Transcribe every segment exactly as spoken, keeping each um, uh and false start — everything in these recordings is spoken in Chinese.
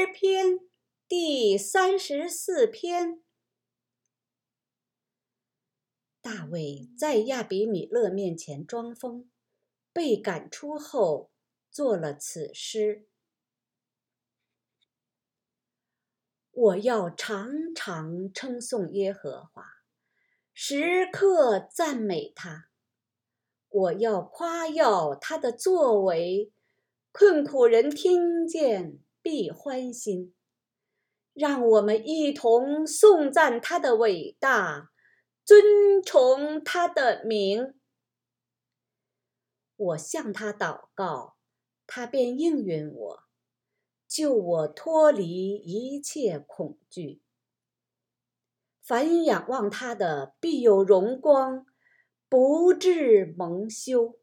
篇第三十四篇。大卫在亚比米勒面前装疯，被赶出后作了此诗：我要常常称颂耶和华，时刻赞美他。我要夸耀他的作为，困苦人听见必欢心。让我们一同颂赞他的伟大，尊崇他的名。我向他祷告，他便应允我，救我脱离一切恐惧。凡仰望他的，必有荣光，不致蒙羞。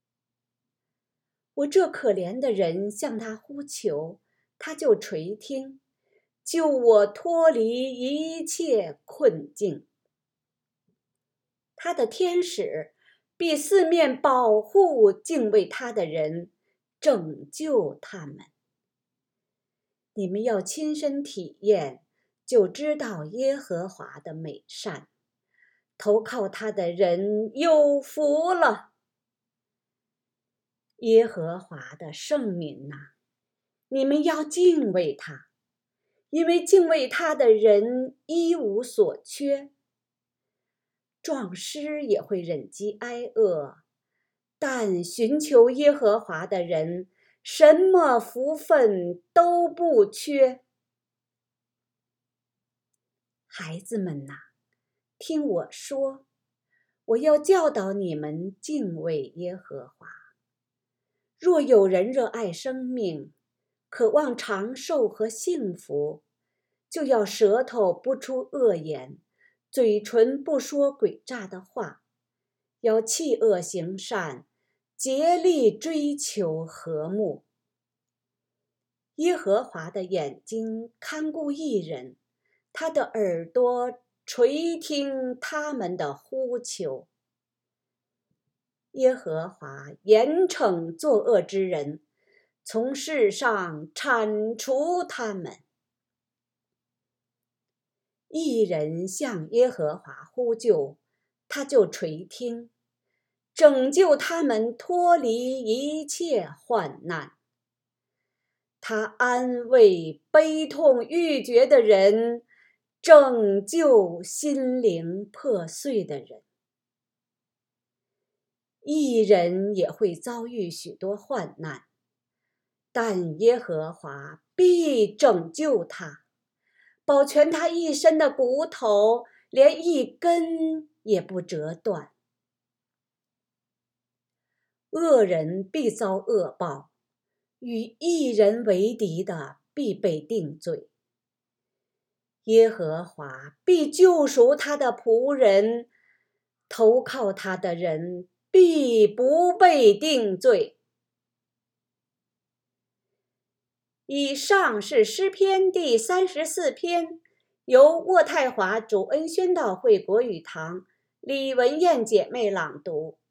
我这可怜的人向他呼求，他就垂听，救我脱离一切困境。他的天使必四面保护敬畏他的人，拯救他们。你们要亲身体验，就知道耶和华的美善。投靠他的人有福了。耶和华的圣民哪，你们要敬畏他，因为敬畏他的人一无所缺。壮狮也会忍饥挨饿，但寻求耶和华的人，什么福分都不缺。孩子们哪，听我说，我要教导你们敬畏耶和华。若有人热爱生命，渴望长寿和幸福，就要舌头不出恶言，嘴唇不说诡诈的话，要弃恶行善，竭力追求和睦。耶和华的眼睛看顾义人，他的耳朵垂听他们的呼求。耶和华严惩作恶之人，从世上铲除他们。义人向耶和华呼救，他就垂听，拯救他们脱离一切患难。他安慰悲痛欲绝的人，拯救心灵破碎的人。义人也会遭遇许多患难，但耶和华必拯救他，保全他一身的骨头，连一根也不折断。恶人必遭恶报，与义人为敌的必被定罪。耶和华必救赎他的仆人，投靠他的人必不被定罪。以上是诗篇第三十四篇，由渥太华主恩宣道会国语堂李文燕姐妹朗读。